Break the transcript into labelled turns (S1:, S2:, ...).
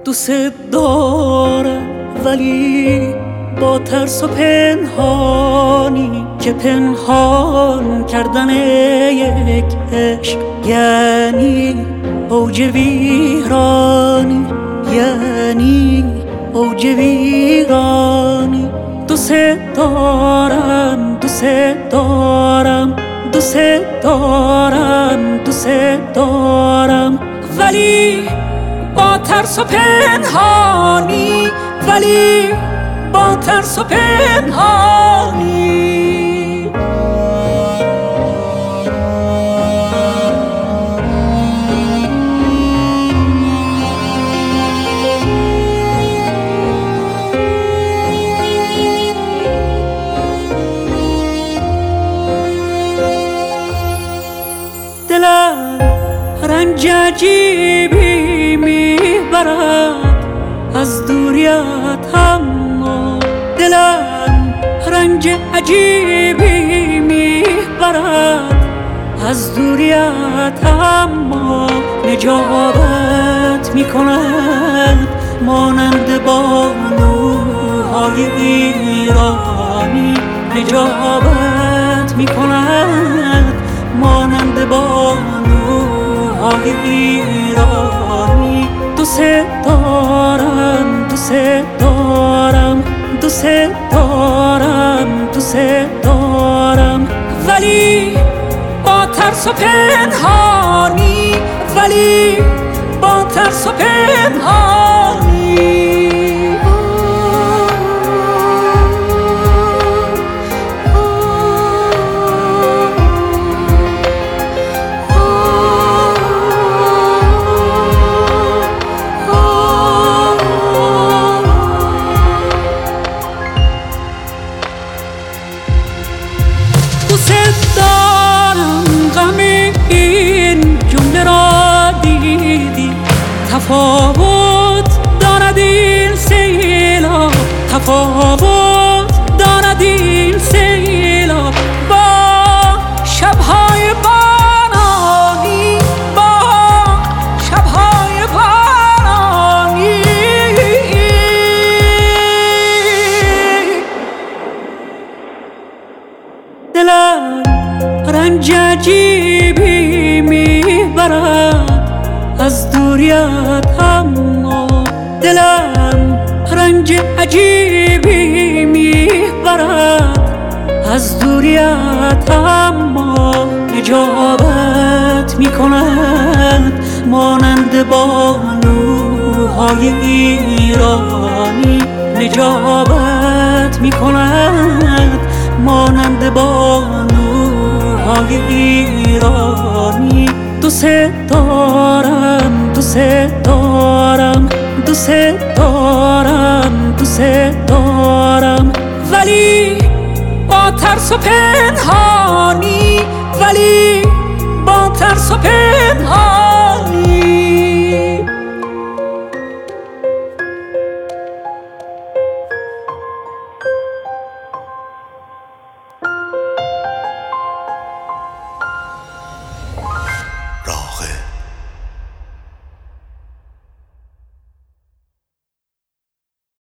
S1: دوست دارم ولی با ترس و پنهانی که پنهان کردن یک عشق یعنی اوج ویرانی، یعنی اوج ویرانی. دوست دارم، دوست دارم، دوست دارم، دوست دارم ولی با ترس و پنهانی، ولی با ترس و پنهانی. دلم رنج عجیبی میبرد از دوریت، اما دلم رنج عجیبی میبرد از دوریت، اما نجابت میکند مانند بانوهای ایرانی، نجابت میکند مانند بانوهای ایرانی. دوست دارم، دوست دارم، دوست دارم، دوست دارم ولی با ترس و پنهانی، ولی با ترس و پنهانی. دوست دارم غم این جمله را دیدی، تفاوت دارد این سیلاب، تفاوت دارد این سیلاب با شبهای بارانی، با شبهای بارانی. دلم رنج عجیبی میبرد از دوریت، اما دلم رنج عجیبی میبرد از دوریت، اما نجابت میکند مانند بانوهای ایرانی، نجابت میکند مانند بانوهای ایرانی. دوست دارم، دوست دارم، دوست دارم، دوست دارم ولی با ترس و پنهانی، ولی با ترس و پنهانی.